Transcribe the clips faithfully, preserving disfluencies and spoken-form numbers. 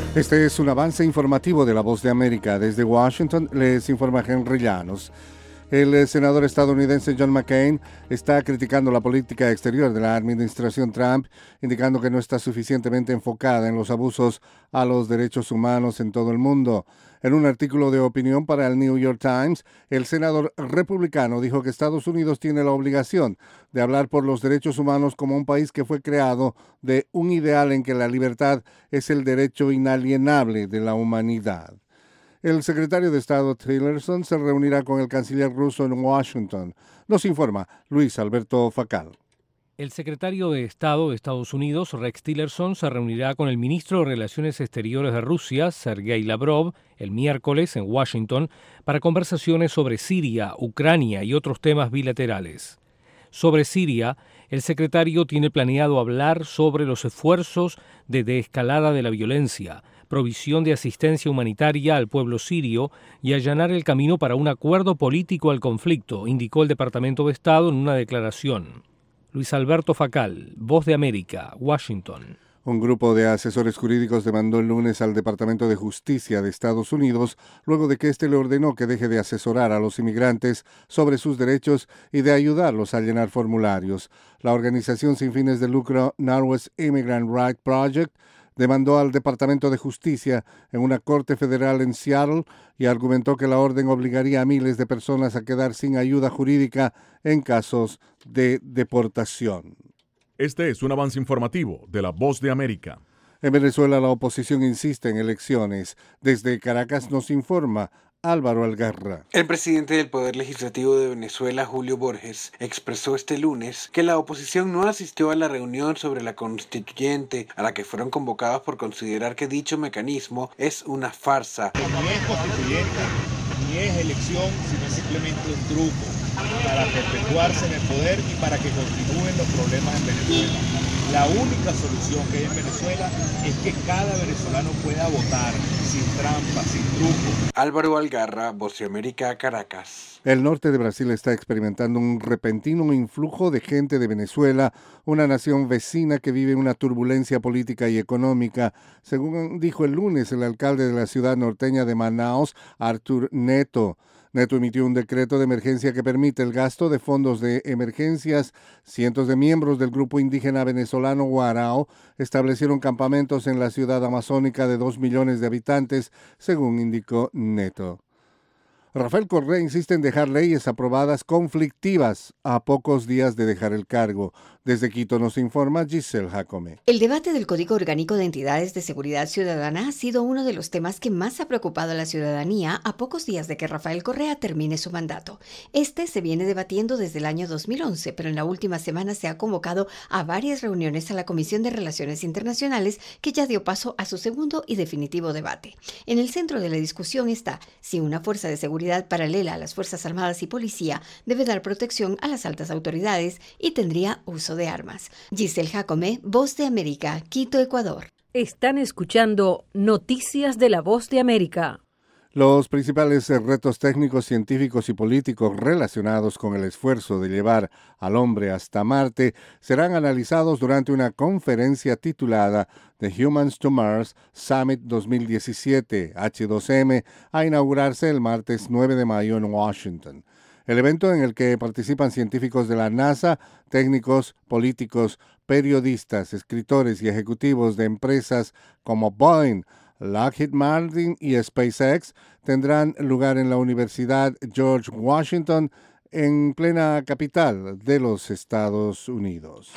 Este es un avance informativo de La Voz de América. Desde Washington les informa Henry Llanos. El senador estadounidense John McCain está criticando la política exterior de la administración Trump, indicando que no está suficientemente enfocada en los abusos a los derechos humanos en todo el mundo. En un artículo de opinión para el New York Times, el senador republicano dijo que Estados Unidos tiene la obligación de hablar por los derechos humanos como un país que fue creado de un ideal en que la libertad es el derecho inalienable de la humanidad. El secretario de Estado Tillerson se reunirá con el canciller ruso en Washington. Nos informa Luis Alberto Facal. El secretario de Estado de Estados Unidos, Rex Tillerson, se reunirá con el ministro de Relaciones Exteriores de Rusia, Sergei Lavrov, el miércoles en Washington para conversaciones sobre Siria, Ucrania y otros temas bilaterales. Sobre Siria, el secretario tiene planeado hablar sobre los esfuerzos de desescalada de la violencia, provisión de asistencia humanitaria al pueblo sirio y allanar el camino para un acuerdo político al conflicto, indicó el Departamento de Estado en una declaración. Luis Alberto Facal, Voz de América, Washington. Un grupo de asesores jurídicos demandó el lunes al Departamento de Justicia de Estados Unidos luego de que éste le ordenó que deje de asesorar a los inmigrantes sobre sus derechos y de ayudarlos a llenar formularios. La organización sin fines de lucro Northwest Immigrant Rights Project demandó al Departamento de Justicia en una corte federal en Seattle y argumentó que la orden obligaría a miles de personas a quedar sin ayuda jurídica en casos de deportación. Este es un avance informativo de La Voz de América. En Venezuela la oposición insiste en elecciones. Desde Caracas nos informa Álvaro Algarra. El presidente del Poder Legislativo de Venezuela, Julio Borges, expresó este lunes que la oposición no asistió a la reunión sobre la constituyente a la que fueron convocados por considerar que dicho mecanismo es una farsa. Ni es constituyente, ni es elección, sino simplemente un truco para perpetuarse en el poder y para que continúen los problemas en Venezuela. La única solución que hay en Venezuela es que cada venezolano pueda votar sin trampa, sin truco. Álvaro Algarra, Voz de América, Caracas. El norte de Brasil está experimentando un repentino influjo de gente de Venezuela, una nación vecina que vive una turbulencia política y económica, según dijo el lunes el alcalde de la ciudad norteña de Manaus, Arthur Neto. Neto emitió un decreto de emergencia que permite el gasto de fondos de emergencias. Cientos de miembros del grupo indígena venezolano Guarao establecieron campamentos en la ciudad amazónica de dos millones de habitantes, según indicó Neto. Rafael Correa insiste en dejar leyes aprobadas conflictivas a pocos días de dejar el cargo. Desde Quito nos informa Giselle Jacome. El debate del Código Orgánico de Entidades de Seguridad Ciudadana ha sido uno de los temas que más ha preocupado a la ciudadanía a pocos días de que Rafael Correa termine su mandato. Este se viene debatiendo desde el año dos mil once, pero en la última semana se ha convocado a varias reuniones a la Comisión de Relaciones Internacionales, que ya dio paso a su segundo y definitivo debate. En el centro de la discusión está si una fuerza de seguridad paralela a las Fuerzas Armadas y Policía debe dar protección a las altas autoridades y tendría uso de armas. Giselle Jacome, Voz de América, Quito, Ecuador. Están escuchando Noticias de La Voz de América. Los principales retos técnicos, científicos y políticos relacionados con el esfuerzo de llevar al hombre hasta Marte serán analizados durante una conferencia titulada The Humans to Mars Summit dos mil diecisiete, H dos M, a inaugurarse el martes nueve de mayo en Washington. El evento, en el que participan científicos de la NASA, técnicos, políticos, periodistas, escritores y ejecutivos de empresas como Boeing, Lockheed Martin y SpaceX, tendrán lugar en la Universidad George Washington, en plena capital de los Estados Unidos.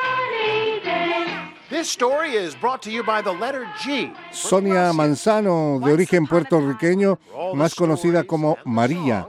Sonia Manzano, de origen puertorriqueño, más conocida como María,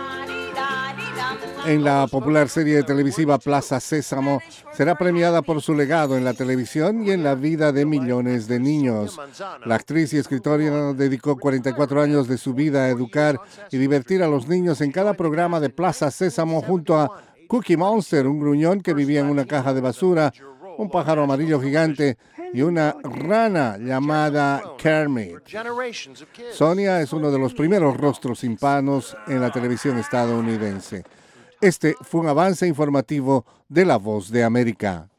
en la popular serie televisiva Plaza Sésamo, será premiada por su legado en la televisión y en la vida de millones de niños. La actriz y escritora dedicó cuarenta y cuatro años de su vida a educar y divertir a los niños en cada programa de Plaza Sésamo junto a Cookie Monster, un gruñón que vivía en una caja de basura, un pájaro amarillo gigante y una rana llamada Kermit. Sonia es uno de los primeros rostros hispanos en la televisión estadounidense. Este fue un avance informativo de La Voz de América.